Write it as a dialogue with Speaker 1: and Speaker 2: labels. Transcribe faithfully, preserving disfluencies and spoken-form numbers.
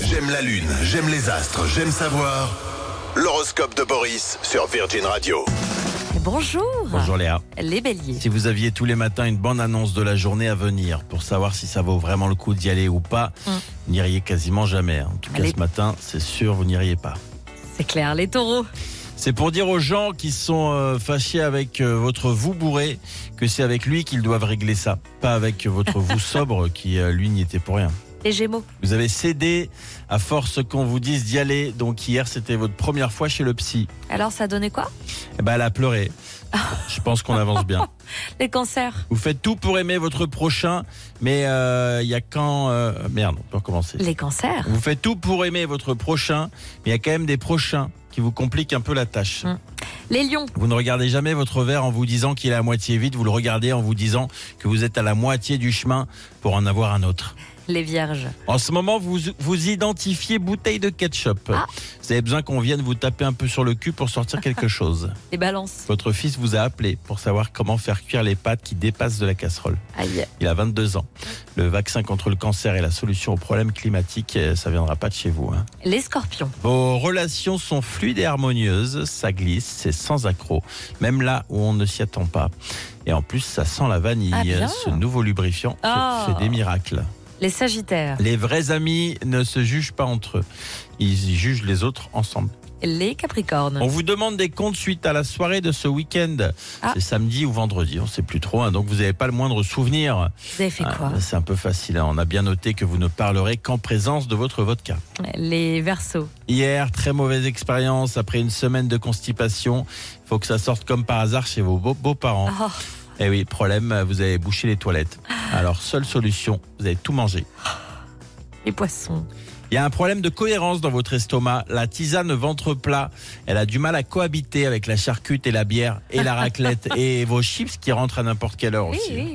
Speaker 1: J'aime la lune, j'aime les astres, j'aime savoir. L'horoscope de Boris sur Virgin Radio.
Speaker 2: Bonjour.
Speaker 3: Bonjour Léa.
Speaker 2: Les béliers.
Speaker 3: Si vous aviez tous les matins une bonne annonce de la journée à venir pour savoir si ça vaut vraiment le coup d'y aller ou pas,
Speaker 2: Mm.
Speaker 3: vous n'iriez quasiment jamais. En tout cas,
Speaker 2: Allez.
Speaker 3: ce matin, c'est sûr, vous n'iriez pas.
Speaker 2: C'est clair, les taureaux.
Speaker 3: C'est pour dire aux gens qui sont euh, fâchés avec euh, votre vous bourré que c'est avec lui qu'ils doivent régler ça, pas avec votre vous sobre qui, euh, lui, n'y était pour rien.
Speaker 2: Les gémeaux.
Speaker 3: Vous avez cédé à force qu'on vous dise d'y aller, donc hier, c'était votre première fois chez le psy.
Speaker 2: Alors, ça donnait quoi?
Speaker 3: Eh ben, elle a pleuré. Je pense qu'on avance bien.
Speaker 2: Les cancers.
Speaker 3: Vous faites tout pour aimer votre prochain, mais il euh, y a quand... Euh, merde, on peut recommencer.
Speaker 2: Les cancers.
Speaker 3: Vous faites tout pour aimer votre prochain, mais il y a quand même des prochains qui vous compliquent un peu la tâche.
Speaker 2: Mm. Les lions.
Speaker 3: Vous ne regardez jamais votre verre en vous disant qu'il est à moitié vide, vous le regardez en vous disant que vous êtes à la moitié du chemin pour en avoir un autre.
Speaker 2: Les vierges.
Speaker 3: En ce moment, vous vous identifiez bouteille de ketchup.
Speaker 2: Ah.
Speaker 3: Vous avez besoin qu'on vienne vous taper un peu sur le cul pour sortir quelque chose.
Speaker 2: Les balances.
Speaker 3: Votre fils vous a appelé pour savoir comment faire cuire les pâtes qui dépassent de la casserole.
Speaker 2: Aïe.
Speaker 3: Il a vingt-deux ans. Le vaccin contre le cancer est la solution aux problèmes climatiques. Ça viendra pas de chez vous. Hein.
Speaker 2: Les scorpions.
Speaker 3: Vos relations sont fluides et harmonieuses. Ça glisse, c'est sans accroc. Même là où on ne s'y attend pas. Et en plus, ça sent la vanille.
Speaker 2: Ah, bien.
Speaker 3: Ce nouveau lubrifiant fait-
Speaker 2: Oh.
Speaker 3: fait des miracles.
Speaker 2: Les sagittaires.
Speaker 3: Les vrais amis ne se jugent pas entre eux. Ils jugent les autres ensemble.
Speaker 2: Les capricornes.
Speaker 3: On vous demande des comptes suite à la soirée de ce week-end.
Speaker 2: Ah.
Speaker 3: C'est samedi ou vendredi, on ne sait plus trop. Hein, donc vous n'avez pas le moindre souvenir.
Speaker 2: Vous avez fait quoi?
Speaker 3: Ah, c'est un peu facile. Hein. On a bien noté que vous ne parlerez qu'en présence de votre vodka.
Speaker 2: Les verseaux.
Speaker 3: Hier, très mauvaise expérience. Après une semaine de constipation, il faut que ça sorte comme par hasard chez vos beaux- beaux-parents.
Speaker 2: Oh,
Speaker 3: Eh oui, problème, vous avez bouché les toilettes. Alors, seule solution, vous avez tout mangé.
Speaker 2: les poissons.
Speaker 3: Il y a un problème de cohérence dans votre estomac. La tisane ventre plat, elle a du mal à cohabiter avec la charcute et la bière et la raclette et vos chips qui rentrent à n'importe quelle heure
Speaker 2: Oui,
Speaker 3: aussi.
Speaker 2: oui.